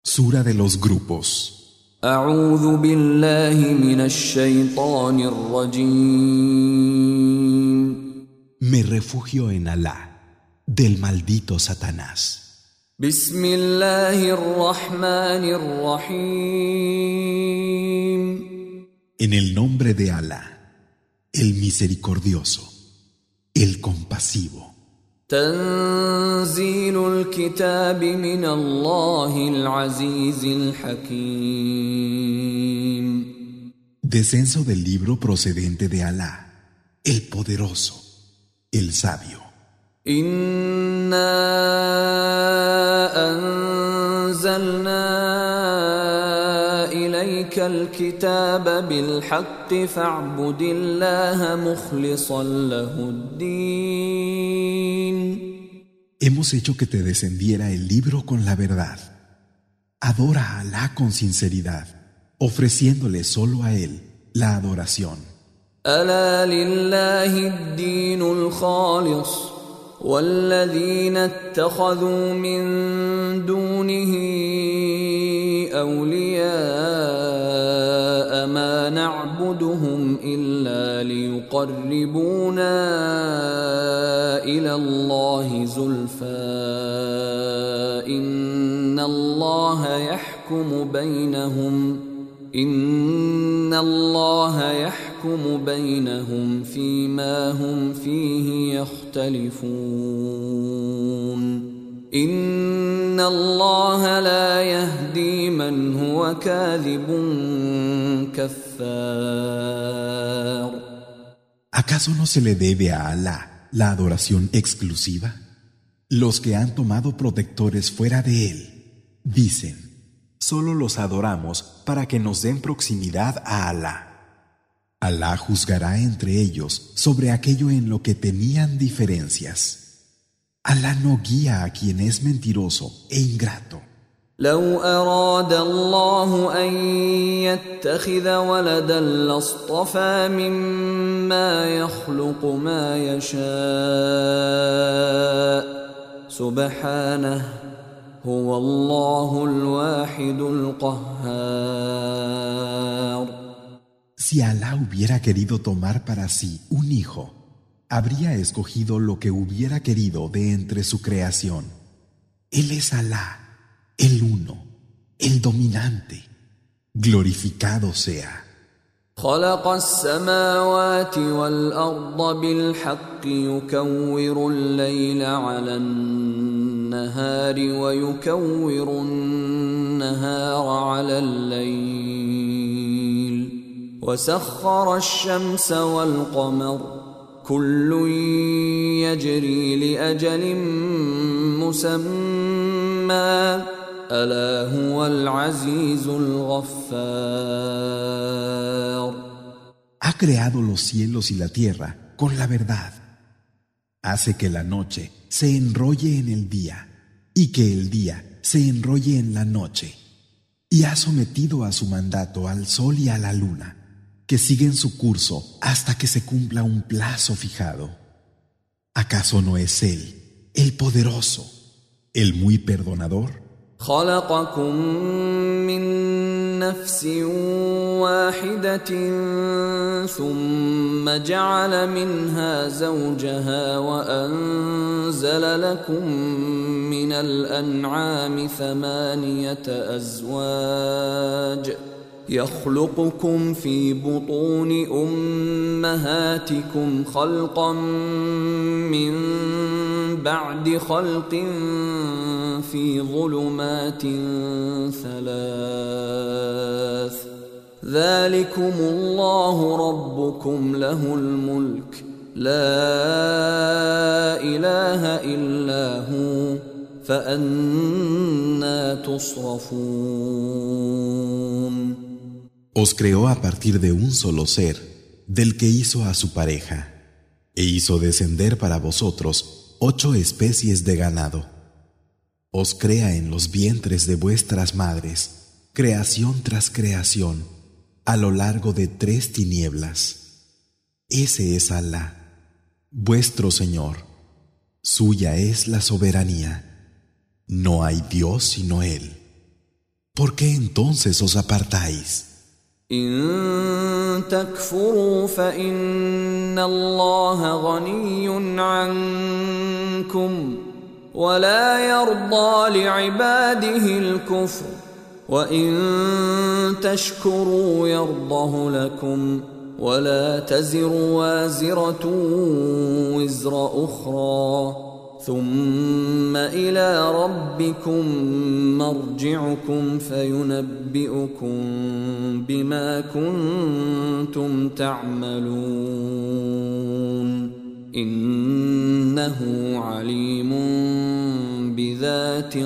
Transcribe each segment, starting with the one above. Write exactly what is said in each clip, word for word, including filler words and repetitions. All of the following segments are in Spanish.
Sura de los grupos. أعوذ بالله من الشيطان الرجيم. Me refugio en Alá, del maldito Satanás. بسم الله الرحمن الرحيم. En el nombre de Alá, el misericordioso, el compasivo. تنزيل الكتاب من الله العزيز الحكيم. Descenso del libro procedente de Alá, el poderoso, el sabio. إنا أنزلنا إليك الكتاب بالحق فاعبد الله مخلصا له الدين. Hemos hecho que te descendiera el libro con la verdad. Adora a Alá con sinceridad, ofreciéndole solo a Él la adoración. ألا لله الدين الخالص والذين اتخذوا من دونه أولياء ما نعبدهم إلا ليقربونا إلى الله زلفى إن الله يحكم بينهم إن الله يحكم بينهم فيما هم فيه يختلفون إن الله لا يهدي من هو كاذب كفار. ¿Acaso no se le debe a Alá la adoración exclusiva? Los que han tomado protectores fuera de Él dicen: solo los adoramos para que nos den proximidad a Alá. Alá juzgará entre ellos sobre aquello en lo que tenían diferencias. Alá no guía a quien es mentiroso e ingrato. لو أراد الله أن يتخذ ولدا لاصطفى مما يخلق ما يشاء سبحانه هو الله الواحد القهار. Si Alá hubiera querido tomar para sí un hijo, habría escogido lo que hubiera querido de entre su creación. Él es Alá, el uno, el dominante. Glorificado sea. خلق السماوات والأرض بالحق يكور الليل على النهار ويكور النهار على الليل وسخر الشمس والقمر كل يجري لأجل مسمى ألا هو العزيز الغفار. Ha creado los cielos y la tierra con la verdad. Hace que la noche se enrolle en el día y que el día se enrolle en la noche. Y ha sometido a su mandato al sol y a la luna, que siguen su curso hasta que se cumpla un plazo fijado. ¿Acaso no es Él, el poderoso, el muy perdonador? خلقكم من نفس واحدة ثم جعل منها زوجها وأنزل لكم من الأنعام ثمانية أزواج يخلقكم في بطون أمهاتكم خلقا من بعد خلق في ظلمات ثلاث ذلكم الله ربكم له الملك لا إله إلا هو فأنى تصرفون. Os creó a partir de un solo ser, del que hizo a su pareja, e hizo descender para vosotros ocho especies de ganado. Os crea en los vientres de vuestras madres, creación tras creación, a lo largo de tres tinieblas. Ese es Alá, vuestro Señor. Suya es la soberanía. No hay Dios sino Él. ¿Por qué entonces os apartáis? إن تكفروا فإن الله غني عنكم ولا يرضى لعباده الكفر وإن تشكروا يرضه لكم ولا تزر وازرة وزر أخرى ثم إلى ربكم مرجعكم فينبئكم بما كنتم تعملون إنه عليم بذات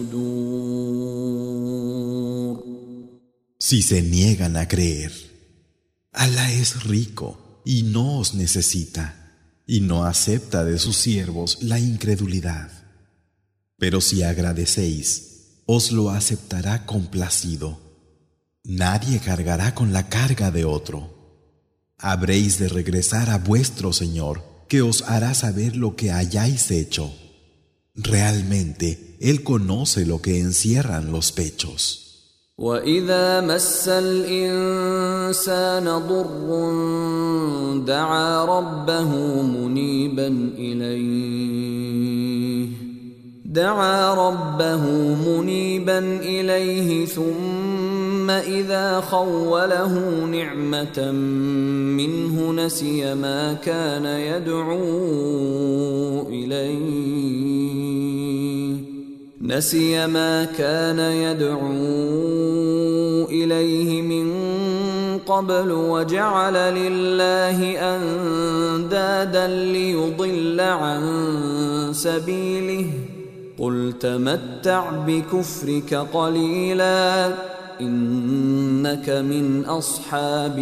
الصدور. Si se niegan a creer, Alá es rico y no os necesita, y no acepta de sus siervos la incredulidad. Pero si agradecéis, os lo aceptará complacido. Nadie cargará con la carga de otro. Habréis de regresar a vuestro Señor, que os hará saber lo que hayáis hecho. Realmente, Él conoce lo que encierran los pechos. وَإِذَا مَسَّ الْإِنسَانَ ضُرٌّ دَعَا رَبَّهُ مُنِيبًا إِلَيْهِ دَعَا رَبَّهُ مُنِيبًا إِلَيْهِ ثُمَّ إِذَا خَوَّلَهُ نِعْمَةً مِّنْهُ نَسِيَ مَا كَانَ يَدْعُو إِلَيْهِ نسي ما كان يدعو إليه من قبل وجعل لله أندادا ليضل عن سبيله قل تمتع بكفرك قليلا إنك من أصحاب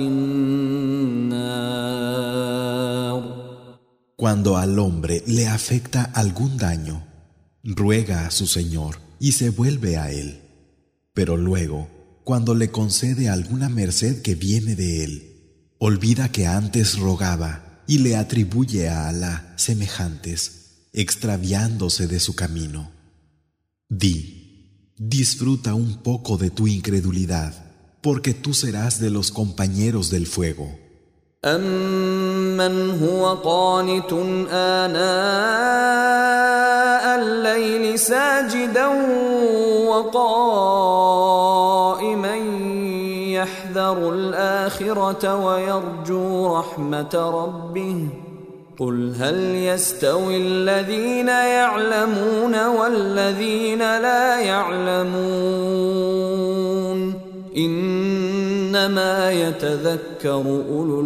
النار. Cuando al hombre le afecta algún daño, ruega a su Señor y se vuelve a Él. Pero luego, cuando le concede alguna merced que viene de Él, olvida que antes rogaba y le atribuye a Alá semejantes, extraviándose de su camino. Di, disfruta un poco de tu incredulidad, porque tú serás de los compañeros del fuego. أَمَّنْ هُوَ قَانِتٌ آنَاءَ اللَّيْلِ سَاجِدًا وَقَائِمًا يَحْذَرُ الْآخِرَةَ وَيَرْجُو رَحْمَةَ رَبِّهِ قُلْ هَلْ يَسْتَوِي الَّذِينَ يَعْلَمُونَ وَالَّذِينَ لَا يَعْلَمُونَ إِنَّمَا يَتَذَكَّرُ أُولُو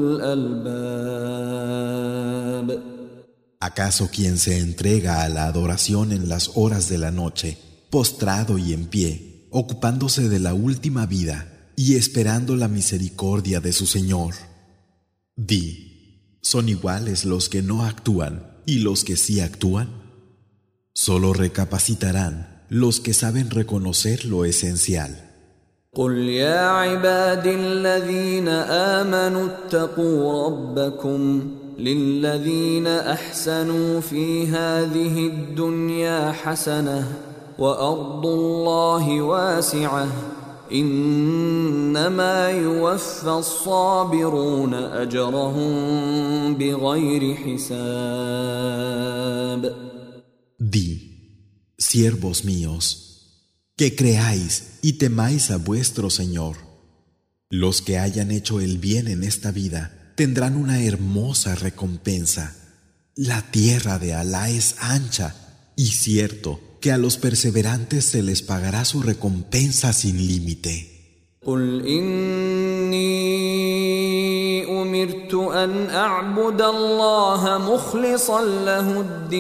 الْأَلْبَابِ. ¿Acaso quien se entrega a la adoración en las horas de la noche, postrado y en pie, ocupándose de la última vida y esperando la misericordia de su Señor? Di, ¿son iguales los que no actúan y los que sí actúan? Solo recapacitarán los que saben reconocer lo esencial. قُلْ يَا عِبَادِي الَّذِينَ آمَنُوا اتَّقُوا رَبَّكُمْ لِلَّذِينَ أَحْسَنُوا فِي هَذِهِ الدُّنْيَا حَسَنَةٌ وَأَرْضُ اللَّهِ وَاسِعَةٌ إِنَّمَا يُوَفَّى الصَّابِرُونَ أَجْرَهُم بِغَيْرِ حِسَابٍ. Di, siervos míos, que creáis y temáis a vuestro Señor. Los que hayan hecho el bien en esta vida tendrán una hermosa recompensa. La tierra de Alá es ancha, y cierto que a los perseverantes se les pagará su recompensa sin límite. قُلْ إِنِّي أُمِرْتُ أَنْ أَعْبُدَ اللَّهَ مُخْلِصًا لَهُ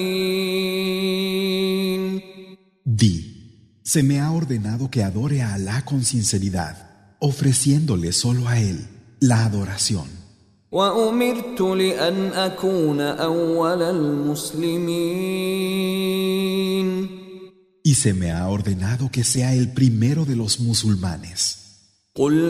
الدِّينَ. Di, se me ha ordenado que adore a Alá con sinceridad, ofreciéndole solo a Él la adoración. وَأُمِرْتُ لِأَنْ أَكُونَ أَوَّلَ الْمُسْلِمِينَ. Y se me ha ordenado que sea el primero de los musulmanes. قُلْ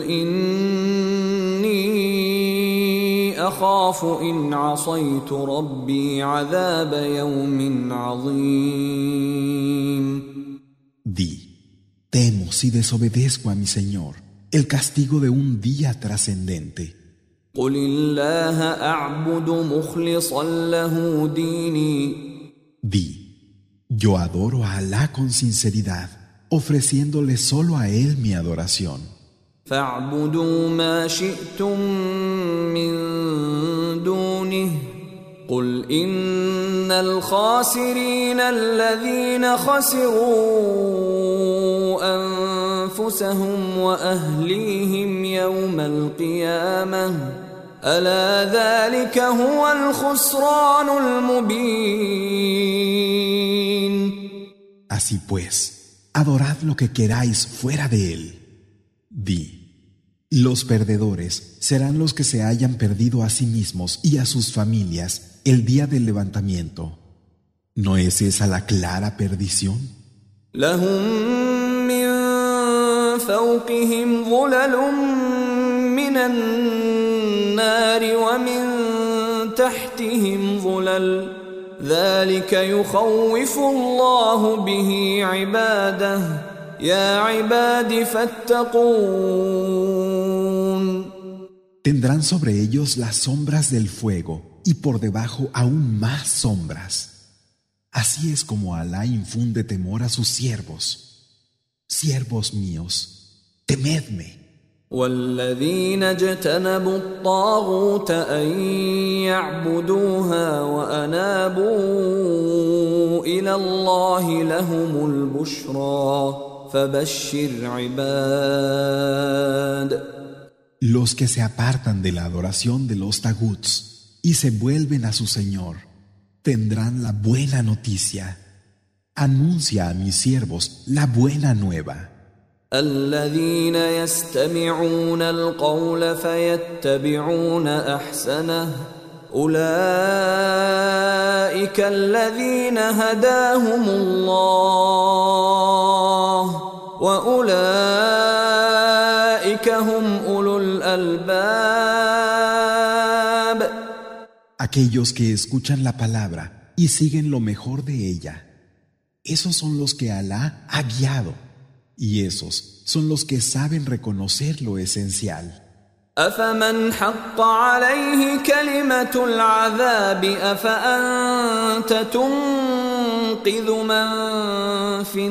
إِنِّي أَخَافُ إِنْ عَصَيْتُ رَبِّي عَذَابَ يَوْمٍ عَظِيمٍ. Di, Temo si desobedezco a mi Señor el castigo de un día trascendente. قل الله أعبد مخلصا له ديني. Di, yo adoro a Alá con sinceridad, ofreciéndole solo a Él mi adoración. فاعبدوا ما شئتم من دونه قل إن الخاسرين الذين خسروا أنفسهم وأهليهم يوم القيامة ألا ذلك هو الخسران المبين. Así pues, adorad lo que queráis fuera de Él. Di, los perdedores serán los que se hayan perdido a sí mismos y a sus familias el día del levantamiento. ¿No es esa la clara perdición? لهم من فوقهم ظلل من النار ومن تحتهم ظلل ذلك يخوف الله به عباده يا عباد فاتقون. Tendrán sobre ellos las sombras del fuego y por debajo aún más sombras. Así es como Alá infunde temor a sus siervos. Siervos míos, temedme. والذين اجتنبوا الطاغوت أن يعبدوها وأنابوا إلى الله لهم البشرى فبشر عباد. Los que se apartan de la adoración de los taguts y se vuelven a su Señor tendrán la buena noticia. Anuncia a mis siervos la buena nueva. الذين يستمعون القول فيتبعون أحسنه أولئك الذين هداهم الله وأولئك هم أولو الألباب. Aquellos que escuchan la palabra y siguen lo mejor de ella, esos son los que Alá ha guiado. Y esos son los que saben reconocer lo esencial. أفمن حق عليه كلمة العذاب أفأنت تنقذ من في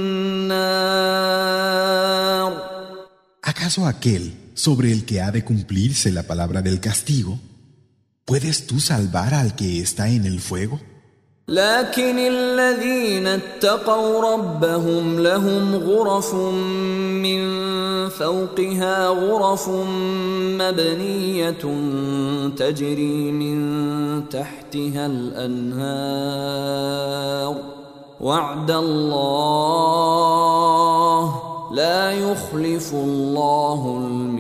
النار. ¿Acaso aquel sobre el que ha de cumplirse la palabra del castigo, puedes tú salvar al que está en el fuego? لكن الذين اتقوا ربهم لهم غرف من فوقها غرف مبنية تجري من تحتها الأنهار وعد الله لا يخلف الله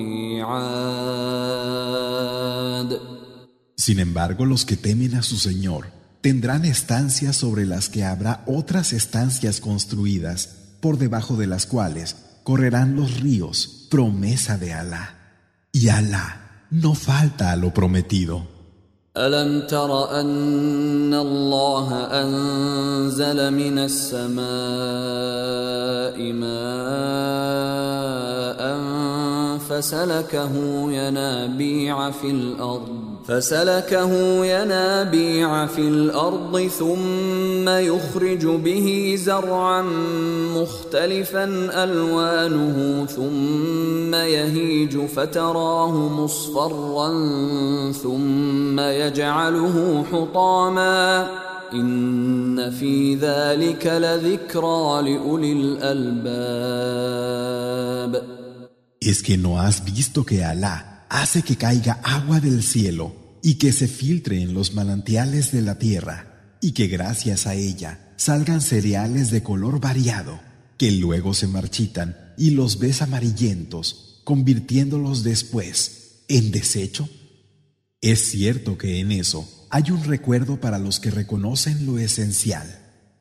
الميعاد. Sin embargo, los que temen a su Señor tendrán estancias sobre las que habrá otras estancias construidas, por debajo de las cuales correrán los ríos, promesa de Alá. Y Alá no falta a lo prometido. ألم تر أن الله أنزل من السماء ماء فسلكه ينابيع في الأرض فسلكه ينابيع في الأرض ثم يخرج به زرعا مختلفا ألوانه ثم يهيج فتراه مصفرا ثم يجعله حطاما إن في ذلك لذكرى لأولي الألباب. ¿Es que no has visto que Alá hace que caiga agua del cielo y que se filtre en los manantiales de la tierra, y que gracias a ella salgan cereales de color variado, que luego se marchitan y los ves amarillentos, convirtiéndolos después en desecho? Es cierto que en eso hay un recuerdo para los que reconocen lo esencial.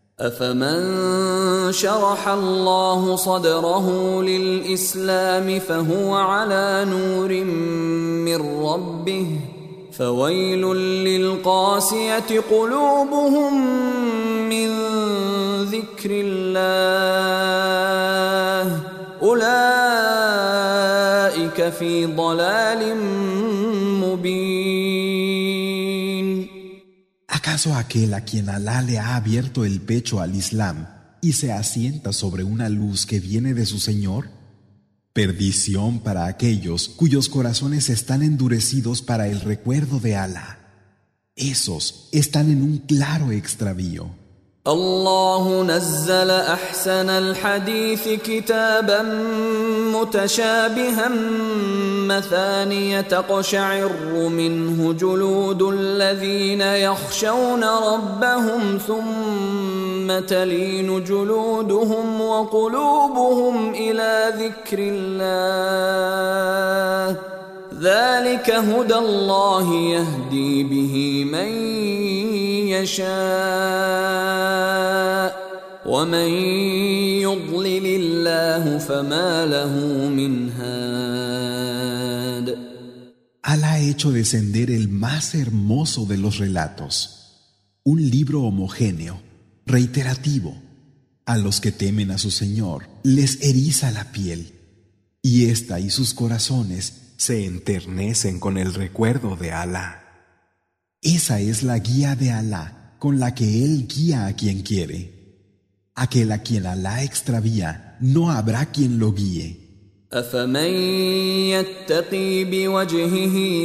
أفمن شرح الله صدره للإسلام فهو على نور من ربه فويل للقاسية قلوبهم من ذكر الله أولئك في ضلال مبين. ¿Acaso aquel a quien Alá le ha abierto el pecho al Islam y se asienta sobre una luz que viene de su Señor? Perdición para aquellos cuyos corazones están endurecidos para el recuerdo de Alá. Esos están en un claro extravío. الله نزل أحسن الحديث كتابا متشابها مثانية تقشعر منه جلود الذين يخشون ربهم ثم تلين جلودهم وقلوبهم إلى ذكر الله ذلك هدى الله يهدي به من يشاء ومن يضلل الله فما له من هاد. Alá ha hecho descender el más hermoso de los relatos, un libro homogéneo, reiterativo. A los que temen a su Señor les eriza la piel, y ésta y sus corazones se enternecen con el recuerdo de Alá. Esa es la guía de Alá con la que Él guía a quien quiere. Aquel a quien Alá extravía, no habrá quien lo guíe. أفمن يتقي بوجهه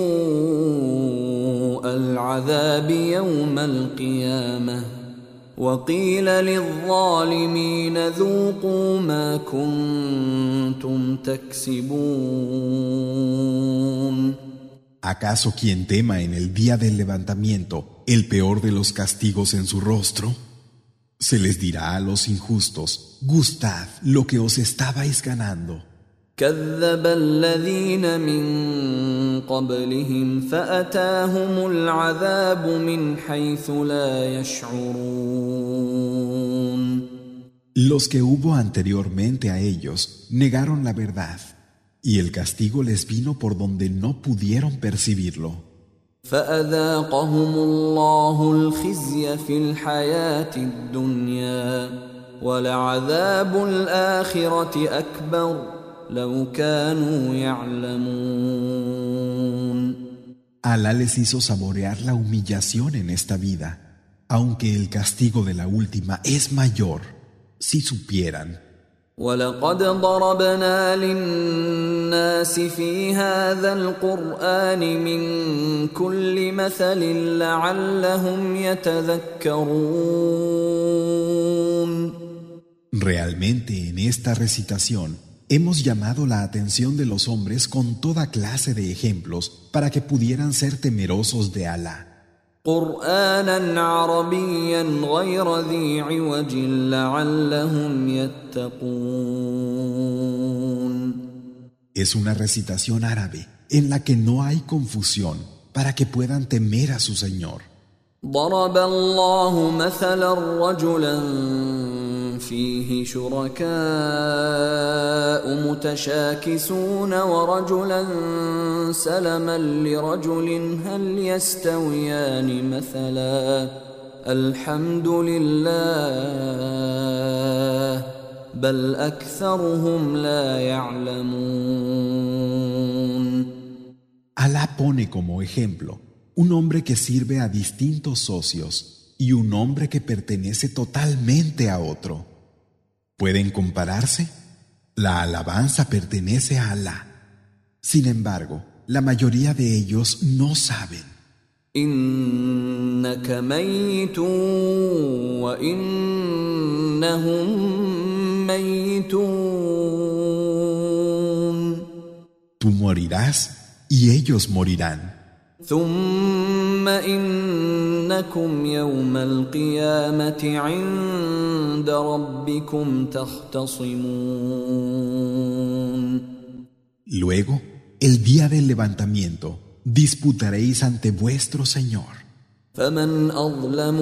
سوء العذاب يوم القيامة وقيل للظالمين ذوقوا ما كنتم تكسبون. ¿Acaso quien tema en el día del levantamiento el peor de los castigos en su rostro? Se les dirá a los injustos, gustad lo que os estabais ganando. كذب الذين من قبلهم فأتاهم العذاب من حيث لا يشعرون. Los que hubo anteriormente a ellos negaron la verdad, y el castigo les vino por donde no pudieron percibirlo. فأذاقهم الله الخزي في الحياة الدنيا ولعذاب الآخرة أكبر لو كانوا يعلمون. Alá les hizo saborear la humillación en esta vida, aunque el castigo de la última es mayor, si supieran. ولقد ضربنا للناس في هذا القرآن من كل مثل لعلهم يتذكرون. Realmente en esta recitación hemos llamado la atención de los hombres con toda clase de ejemplos para que pudieran ser temerosos de Alá. قرآنا عربيا غير ذي عوج لعلهم يتقون. Es una recitación árabe en la que no hay confusión para que puedan temer a su Señor. ضرب الله مثلا رجلا فيه شركاء متشاكسون ورجلا سلما لرجل هل يستويان مثلا الحمد لله بل أكثرهم لا يعلمون. Alá pone como ejemplo un hombre que sirve a distintos socios y un hombre que pertenece totalmente a otro. ¿Pueden compararse? La alabanza pertenece a Alá. Sin embargo, la mayoría de ellos no saben. إنك ميت وإنهم ميتون. Tú morirás y ellos morirán. ثم إنكم يوم القيامة عند ربكم تختصمون. Luego, el día del levantamiento, disputaréis ante vuestro Señor. فمن أظلم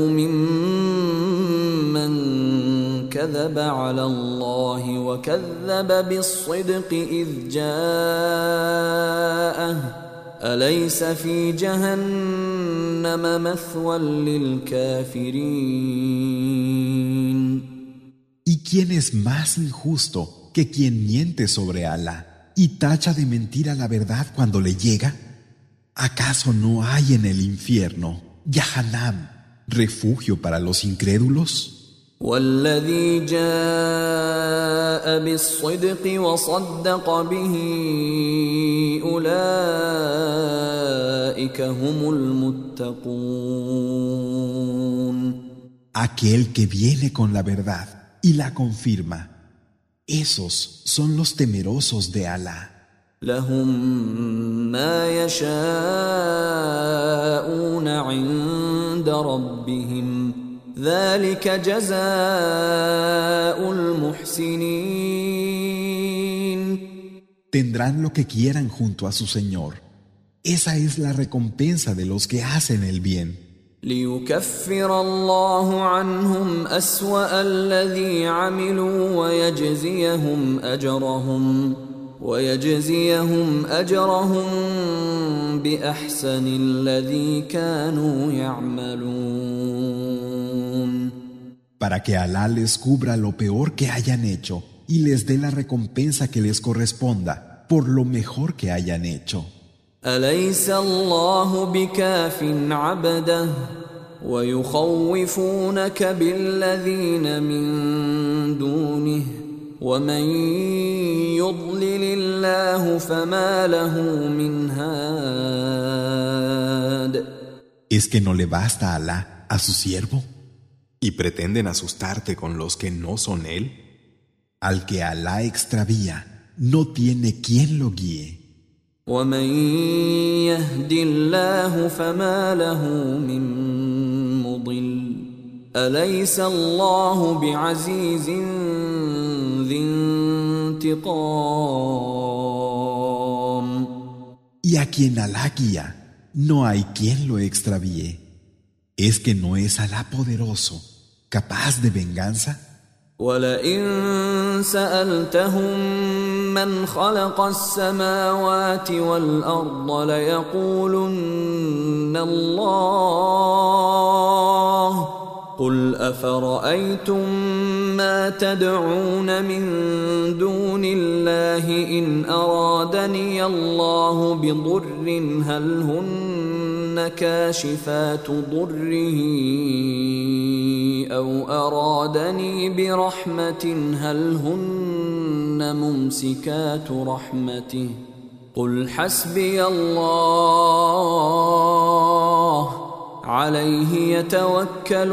ممن كذب على الله وكذب بالصدق إذ جاءه أليس في جهنم جهنم مثوى للكافرين. ¿Y quién es más injusto que quien miente sobre Alá y tacha de mentira la verdad cuando le llega? ¿Acaso no hay en el infierno, Yahanam, refugio para los incrédulos? والذي جاء بالصدق وصدق به أولئك هم المتقون. Aquel que viene con la verdad y la confirma, esos son los temerosos de Alá. لهم ما يشاءون عند ربهم ذلك جزاء المحسنين. Tendrán lo que quieran junto a su Señor. Esa es la recompensa de los que hacen el bien. ليكفر الله عنهم أسوأ الذي عملوا ويجزيهم أجرهم ويجزيهم أجرهم بأحسن الذي كانوا يعملون. Para que Alá les cubra lo peor que hayan hecho y les dé la recompensa que les corresponda por lo mejor que hayan hecho. أليس الله بكاف عبده ويخوفونك بالذين من دونه ومن يضلل الله فما له من هاد. ¿Es que no le basta a Alá a su siervo? ¿Y pretenden asustarte con los que no son él? Al que Alá extravía, no tiene quien lo guíe. ومن يهد الله فما له من مضل أليس الله بعزيز ذي انتقام. Y a quien Alá guía, no hay quien lo extravíe. ¿Es que no es Alá poderoso, capaz de venganza? ولئن سألتهم من خلق السماوات والأرض ليقولن الله قل أفرأيتم ما تدعون من دون الله إن أرادني الله بضر هل هن كاشفات ضره أو أرادني برحمة هل هن ممسكات رحمته قل حسبي الله عليه يتوكل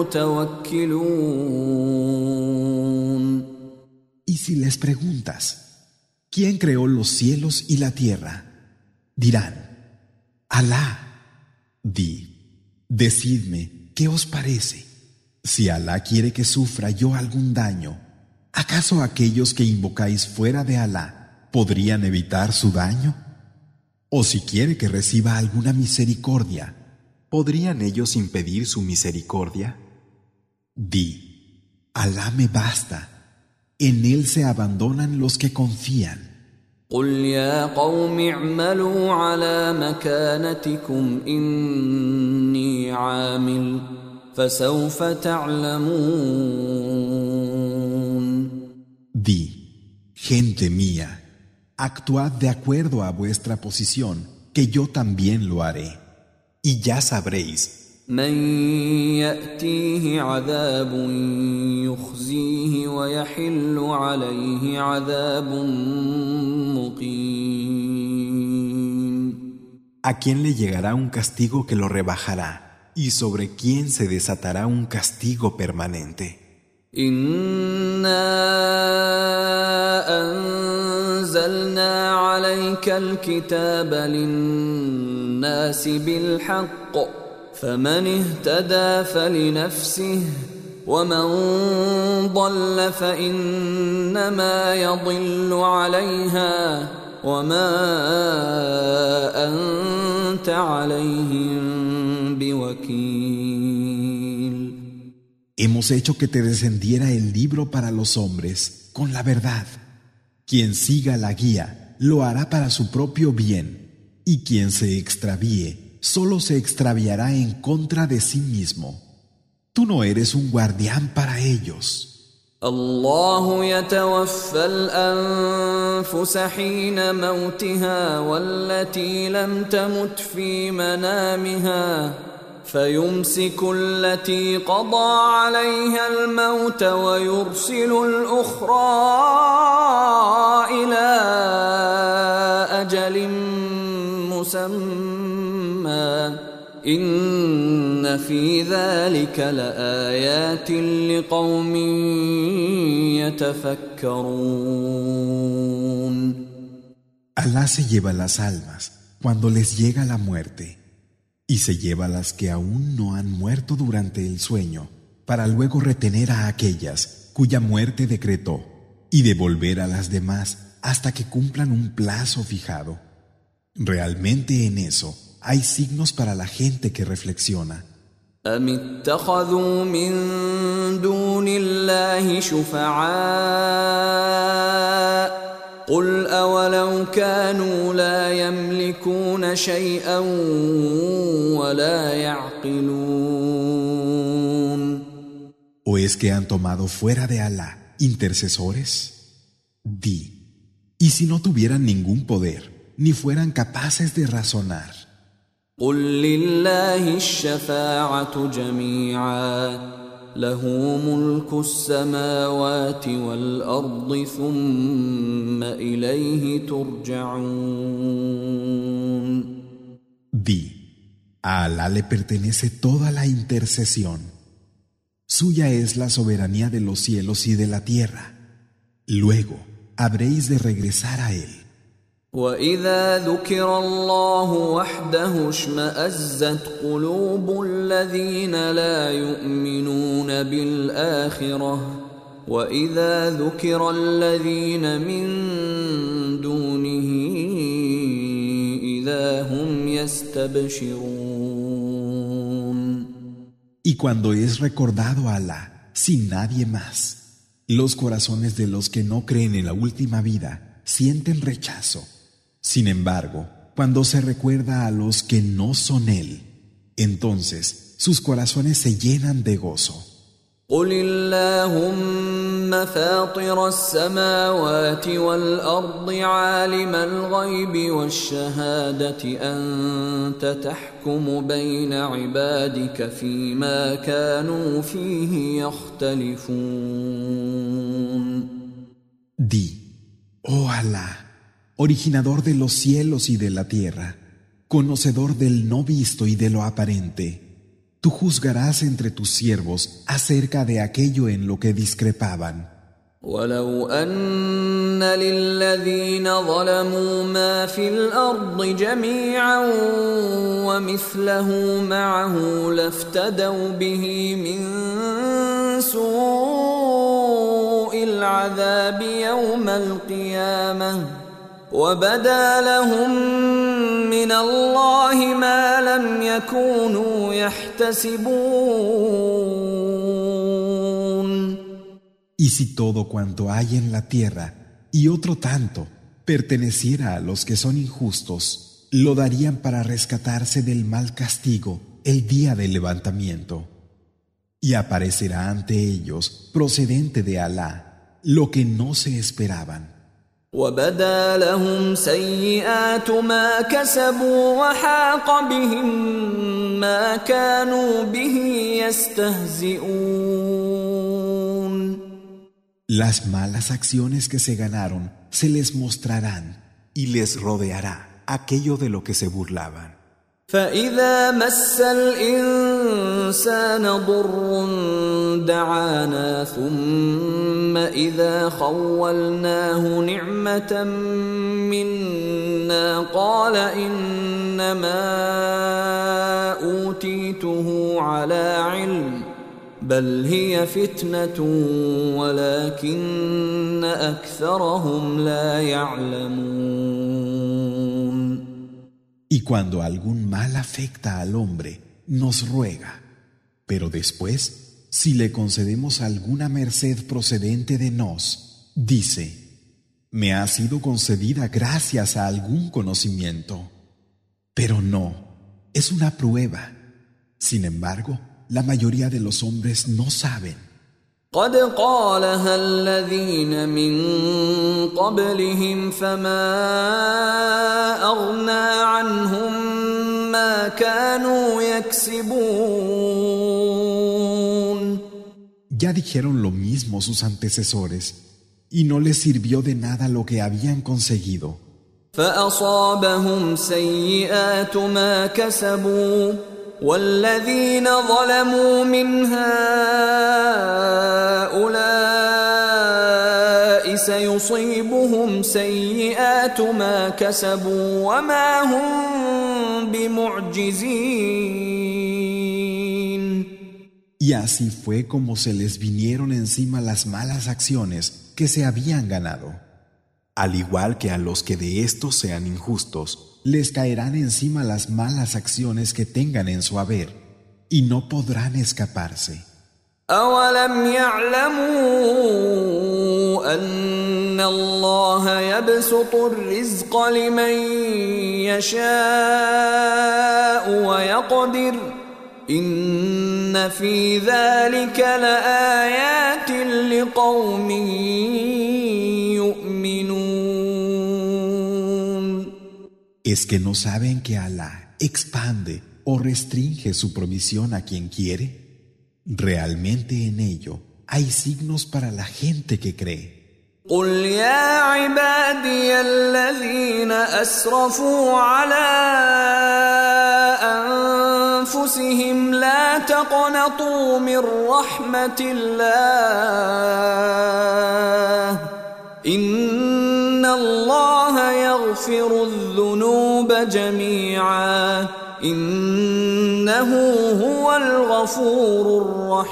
المتوكلون. Y si les preguntas, ¿quién creó los cielos y la tierra? Dirán, Alá. Di, decidme, ¿qué os parece? Si Alá quiere que sufra yo algún daño, ¿acaso aquellos que invocáis fuera de Alá podrían evitar su daño? O si quiere que reciba alguna misericordia, ¿podrían ellos impedir su misericordia? Di, Alá me basta, en Él se abandonan los que confían. قل يا قوم اعملوا على مكانتكم إني عامل فسوف تعلمون. Di, gente mía, actuad de acuerdo a vuestra posición, que yo también lo haré. Y ya sabréis. من يأتيه عذاب يخزيه ويحل عليه عذاب مقيم. ¿A quién le llegará un castigo que lo rebajará? ¿Y sobre quién se desatará un castigo permanente? إنا أنزلنا عليك الكتاب للناس بالحق فمن اهتدى فلنفسه ومن ضل فإنما يضل عليها وما أنت عليهم بوكيل. Hemos hecho que te descendiera el libro para los hombres con la verdad. Quien siga la guía lo hará para su propio bien, y quien se extravíe solo se extraviará en contra de sí mismo. Tú no eres un guardián para ellos. الله يتوفى الأنفس حين موتها والتي لم تمت في منامها فيمسك التي قضى عليها الموت ويرسل الأخرى إلى أجل مسمى إن في ذلك لآيات لقوم يتفكرون. Alá se lleva las almas cuando les llega la muerte y se lleva las que aún no han muerto durante el sueño para luego retener a aquellas cuya muerte decretó y devolver a las demás hasta que cumplan un plazo fijado. Realmente en eso hay signos para la gente que reflexiona. أم اتخذوا من دون الله شفعاء قل أولو كانوا لا يملكون شيئا ولا يعقلون. ¿O es que han tomado fuera de Alá intercesores? Di, ¿y si no tuvieran ningún poder, ni fueran capaces de razonar? قل لله الشفاعة جميعا له ملك السماوات والأرض ثم إليه ترجعون. Di, a Alá le pertenece toda la intercesión. Suya es la soberanía de los cielos y de la tierra. Luego habréis de regresar a él. وَإِذَا ذُكِرَ اللَّهُ وَحْدَهُ اشْمَأَزَّتْ قُلُوبُ الَّذِينَ لَا يُؤْمِنُونَ بِالْآخِرَةِ وَإِذَا ذُكِرَ الَّذِينَ مِن دُونِهِ إِذَا هُمْ يَسْتَبْشِرُونَ. Y cuando es recordado a Alá, sin nadie más, los corazones de los que no creen en la última vida sienten rechazo. Sin embargo, cuando se recuerda a los que no son él, entonces sus corazones se llenan de gozo. قُلِ اللَّهُمَّ فَاطِرَ السَّمَاوَاتِ وَالْأَرْضِ عَالِمَ الْغَيْبِ وَالشَّهَادَةِ أَنْتَ تَحْكُمُ بَيْنَ عِبَادِكَ فِيمَا كَانُوا فِيهِ يَخْتَلِفُونَ. Di, oh Alá, originador de los cielos y de la tierra, conocedor del no visto y de lo aparente, tú juzgarás entre tus siervos acerca de aquello en lo que discrepaban. ولو أن للذين ظلموا ما في الأرض جميعا ومثله معه لافتدوا به من سوء العذاب يوم القيامة وبدا لهم من الله ما لم يكونوا يحتسبون. Y si todo cuanto hay en la tierra y otro tanto perteneciera a los que son injustos, lo darían para rescatarse del mal castigo el día del levantamiento. Y aparecerá ante ellos, procedente de Alá, lo que no se esperaban. وَبَدَا لَهُمْ سَيِّئَاتُ مَا كَسَبُوا وَحَاقَ بِهِم مَّا كَانُوا بِهِ يَسْتَهْزِئُونَ. Las malas acciones que se ganaron se les mostrarán y les rodeará aquello de lo que se burlaban. فَإِذَا مَسَّ الْإِنسَانَ ضُرٌّ دَعَانَا ثُمَّ إِذَا خَوَّلْنَاهُ نِعْمَةً مِنَّا قَالَ إِنَّمَا أُوتِيتُهُ عَلَى عِلْمٍ بَلْ هِيَ فِتْنَةٌ وَلَكِنَّ أَكْثَرَهُمْ لَا يَعْلَمُونَ. Y cuando algún mal afecta al hombre, nos ruega. Pero después, si le concedemos alguna merced procedente de nos, dice, me ha sido concedida gracias a algún conocimiento. Pero no, Es una prueba. Sin embargo, la mayoría de los hombres no saben. قد قالها الذين من قبلهم فما أغنى عنهم ما كانوا يكسبون. Ya dijeron lo mismo sus antecesores, y no les sirvió de nada lo que habían conseguido. فأصابهم سيئات ما كسبوا والذين ظلموا من هؤلاء سيصيبهم سيئات ما كسبوا وما هم بمعجزين. Y así fue como se les vinieron encima las malas acciones que se habían ganado. Al igual que a los que de estos sean injustos, les caerán encima las malas acciones que tengan en su haber, y no podrán escaparse. أَوَلَمْ يَعْلَمُوا أَنَّ اللَّهَ يَبْسُطُ الرِّزْقَ لِمَن يَشَاءُ وَيَقْدِرُ إِنَّ فِي ذَلِكَ لَآيَاتٍ لِقَوْمٍ ¿Es que no saben que Alá expande o restringe su provisión a quien quiere? Realmente en ello hay signos para la gente que cree. قل يا عبادي الذين أسرفوا على أنفسهم لا تقنطوا من رحمة الله إن الله يغفر الذنوب جميعا إنه هو الغفور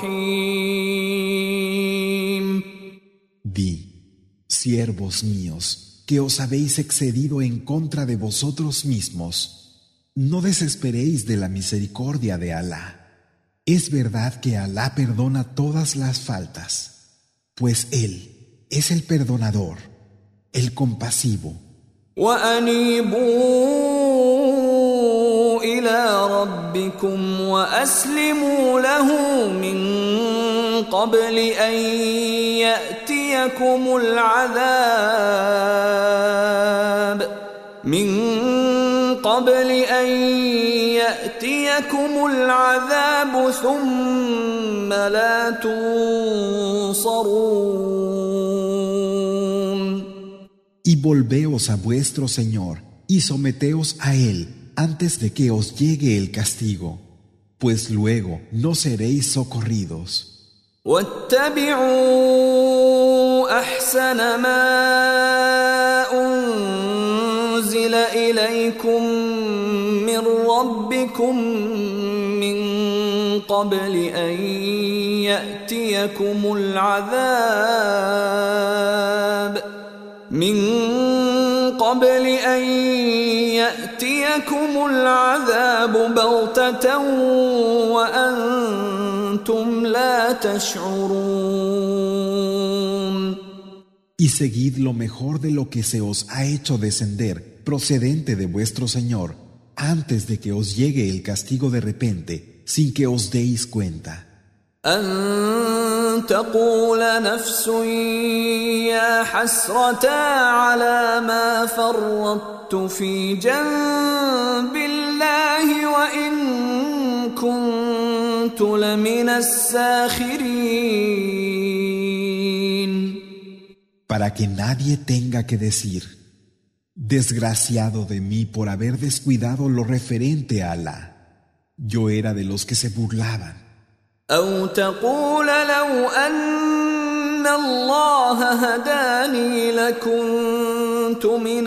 الرحيم. Di, siervos míos, que os habéis excedido en contra de vosotros mismos, no desesperéis de la misericordia de Alá. Es verdad que Alá perdona todas las faltas, pues Él es el perdonador, el compasivo. وَأَنِيبُوا إِلَى رَبِّكُمْ وَأَسْلِمُوا لَهُ مِن قَبْلِ أَن يَأْتِيَكُمُ الْعَذَابُ مِن قَبْلِ أَن يَأْتِيَكُمُ الْعَذَابُ ثُمَّ لَا تُنصَرُونَ. Y volveos a vuestro Señor y someteos a Él antes de que os llegue el castigo, pues luego no seréis socorridos. واتبعوا أحسن ما أنزل إليكم من ربكم من قبل أن يأتيكم العذاب من قبل أن يأتيكم العذاب بغتة وأنتم لا تشعرون. Y seguid lo mejor de lo que se os ha hecho descender procedente de vuestro Señor antes de que os llegue el castigo de repente sin que os deis cuenta. أن تقول نفس يا حسرة على ما فرطت في جنب الله وإن كنت لمن الساخرين. Para que nadie tenga que decir, desgraciado de mí por haber descuidado lo referente a Alá. Yo era de los que se burlaban. أو تقول لو أن الله هداني لكنت من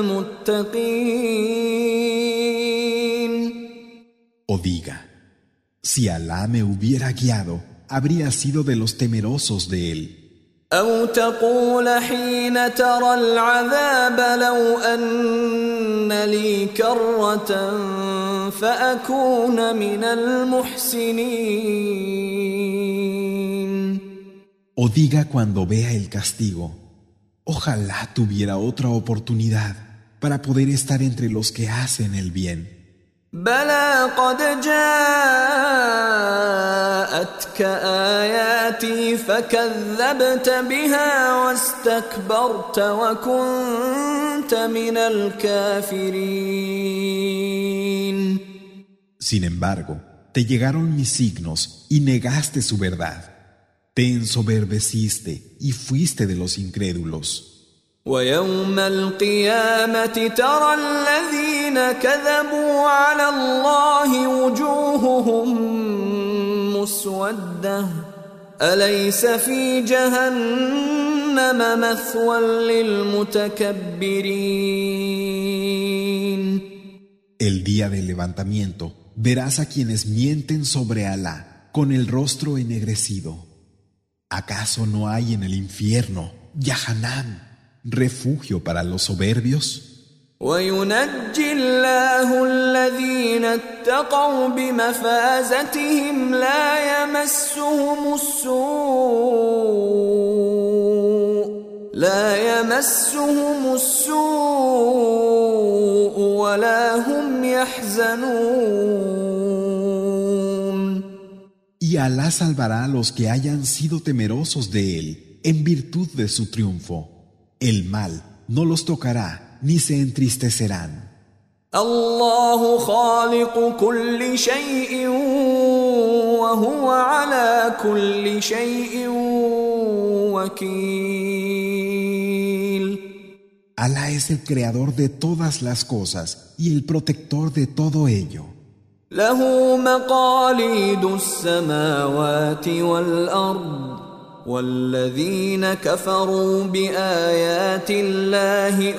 المتقين. O diga, si Alá me hubiera guiado, habría sido de los temerosos de él. أو تقول حين ترى العذاب لو أن لي كرة فأكون من المحسنين. O diga cuando vea el castigo, ojalá tuviera otra oportunidad para poder estar entre los que hacen el bien. بلى قد جاءتك آياتي فكذبت بها واستكبرت وكنت من الكافرين. Sin embargo, te llegaron mis signos y negaste su verdad. Te ensoberbeciste y fuiste de los incrédulos. ويوم القيامة ترى الذين كذبوا على الله وجوههم مسودة أليس في جهنم مثوى للمتكبرين. El día del levantamiento verás a quienes mienten sobre Alá con el rostro ennegrecido. ¿Acaso no hay en el infierno, Yahanam, refugio para los soberbios? وينجي الله الذين اتقوا بمفازتهم لا يمسهم السوء لا يمسهم السوء ولا هم يحزنون. Y Alá salvará a los que hayan sido temerosos de él en virtud de su triunfo. El mal no los tocará ni se entristecerán. الله خالق كل شيء وهو على كل شيء وكيل. Alá es el creador de todas las cosas y el protector de todo ello. له مقاليد السماوات والأرض والذين كفروا بآيات الله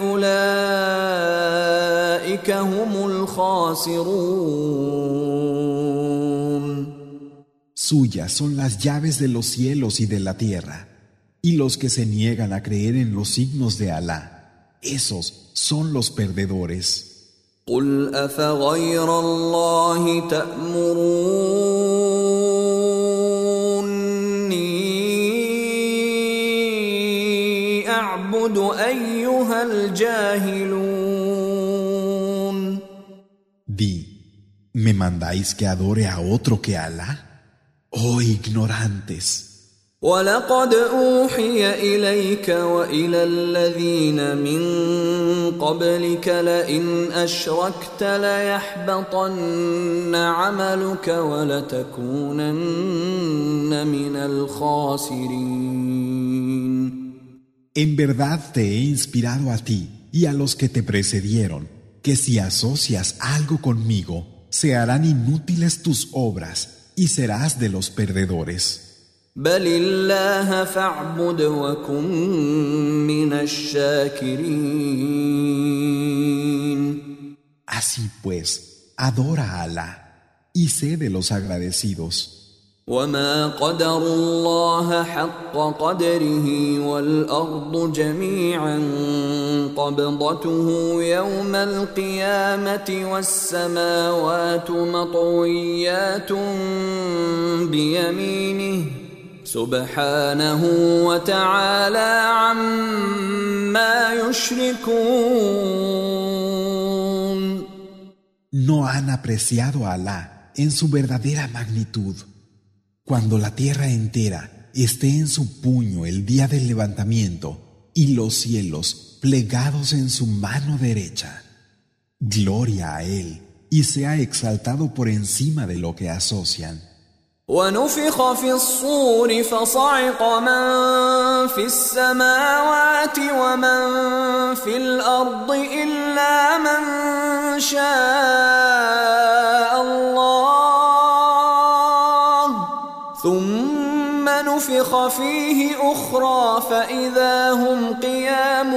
أولئك هم الخاسرون. Suyas son las llaves de los cielos y de la tierra, y los que se niegan a creer en los signos de Alá, esos son los perdedores. قل أفغير الله تأمروني أعبد أيها الجاهلون. Di, ¿me mandáis que adore a otro que Alá? Oh ignorantes. ولقد أوحي إليك وإلى الذين من قبلك لئن أشركت ليحبطن عملك ولتكونن من الخاسرين. En verdad te he inspirado a ti y a los que te precedieron, que si asocias algo conmigo, se harán inútiles tus obras y serás de los perdedores. بل الله فاعبد وكن من الشاكرين. Así pues, adora a Alá y sé de los agradecidos. وما قدروا الله حق قدره والأرض جميعا قبضته يوم القيامة والسماوات مطويات بيمينه سبحانه وتعالى عما يشركون. No han apreciado a Alá en su verdadera magnitud. Cuando la tierra entera esté en su puño el día del levantamiento y los cielos plegados en su mano derecha, gloria a Él y sea exaltado por encima de lo que asocian. ونفخ في الصور فصعق من في السماوات ومن في الأرض إلا من شاء الله ثم نفخ فيه أخرى فإذا هم قيام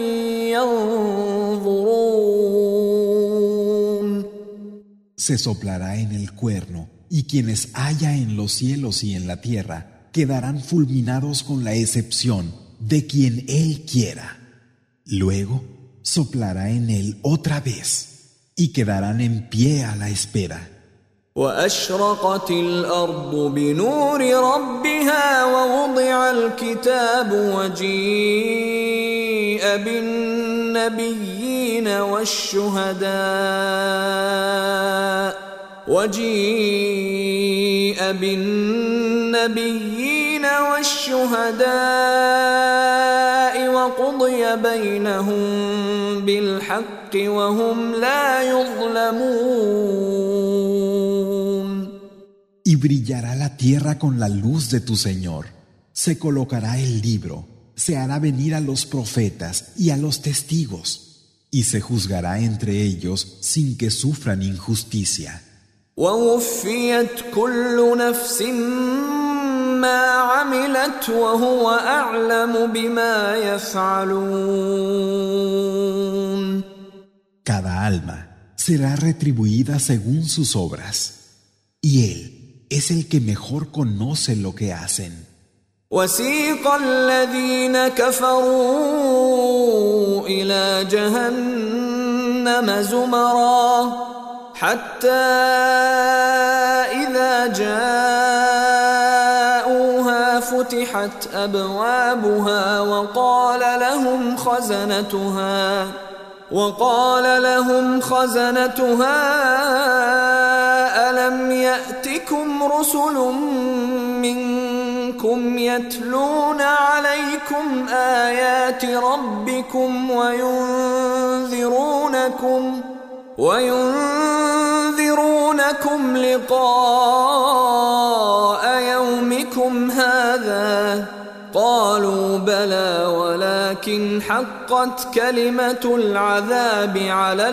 ينظرون. Se soplará en el cuerno y quienes haya en los cielos y en la tierra quedarán fulminados con la excepción de quien Él quiera. Luego soplará en él otra vez y quedarán en pie a la espera. وأشرقت الأرض بنور ربها ووضع الكتاب وجيء بالنبيين النبيين والشهداء وجيء بالنبيين والشهداء وقضي بينهم بالحق وهم لا يظلمون. Y brillará la tierra con la luz de tu Señor. Se colocará el libro, se hará venir a los profetas y a los testigos, y se juzgará entre ellos sin que sufran injusticia. ووفيت كل نفس ما عملت وهو أعلم بما يفعلون. Cada alma será retribuida según sus obras, y Él es el que mejor conoce lo que hacen. وسيق الذين كفروا إلى جهنم زمرًا حتى إذا جاءوها فتحت أبوابها وقال لهم خزنتها وقال لهم خزنتها ألم يأتكم رسل منكم يتلون عليكم آيات ربكم وينذرونكم وينذرونكم لقاء يومكم هذا قالوا بلى ولكن حقت كلمة العذاب على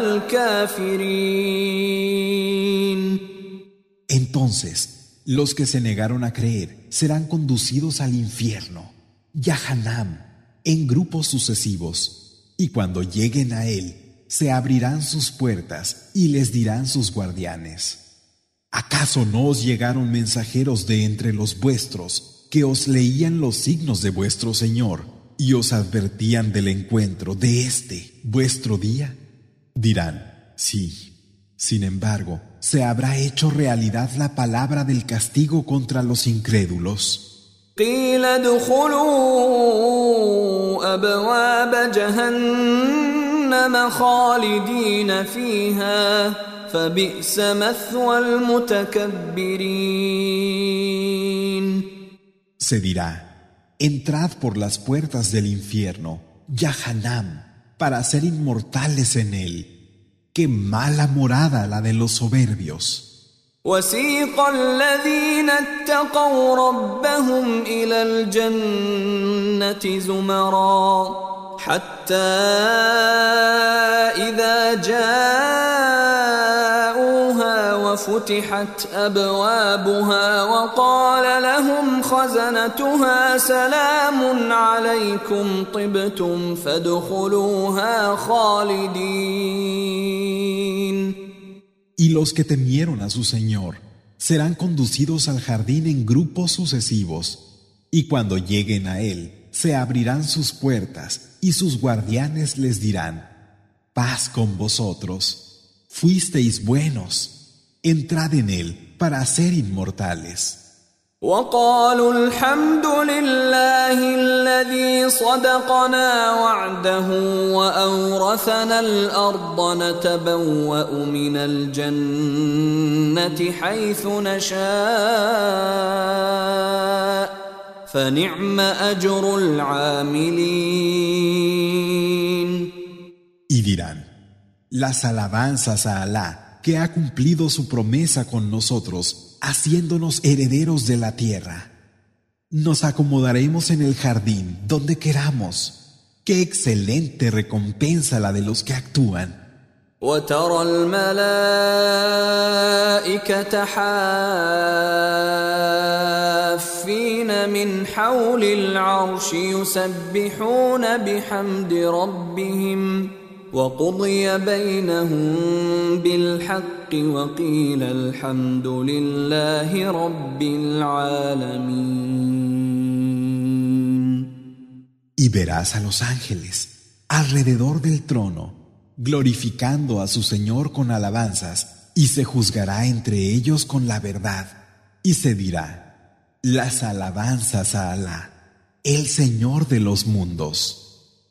الكافرين. Entonces, los que se negaron a creer serán conducidos al infierno, Yahanam, en grupos sucesivos, y cuando lleguen a él, se abrirán sus puertas y les dirán sus guardianes: ¿acaso no os llegaron mensajeros de entre los vuestros que os leían los signos de vuestro Señor y os advertían del encuentro de este vuestro día? Dirán: sí. Sin embargo, se habrá hecho realidad la palabra del castigo contra los incrédulos. قيل ادخلوا أبواب جهنم خالدين فيها فبئس مثوى المتكبرين. Se dirá: entrad por las puertas del infierno, Yahanam, para ser inmortales en él. ¡Qué mala morada la de los soberbios! وسيق الذين اتقوا ربهم إلى الجنة زمرا حتى إذا جاءوها وفتحت أبوابها وقال لهم خزنتها سلام عليكم طبتم فادخلوها خالدين. Y los que temieron a su Señor serán conducidos al jardín en grupos sucesivos, y cuando lleguen a él, se abrirán sus puertas, y sus guardianes les dirán: paz con vosotros, fuisteis buenos, entrad en él para ser inmortales. وقالوا الحمد لله الذي صدقنا وعده وأورثنا الأرض نتبوأ من الجنة حيث نشاء فنعم أجر العاملين. Y dirán: las alabanzas a Alá, que ha cumplido su promesa con nosotros, haciéndonos herederos de la tierra. Nos acomodaremos en el jardín donde queramos. ¡Qué excelente recompensa la de los que actúan! وترى الملائكة حافين من حول العرش يسبحون بحمد ربهم وقضي بينهم بالحق وقيل الحمد لله رب العالمين. Y verás a los ángeles alrededor del trono, glorificando a su Señor con alabanzas, y se juzgará entre ellos con la verdad, y se dirá: las alabanzas a Alá, el Señor de los mundos.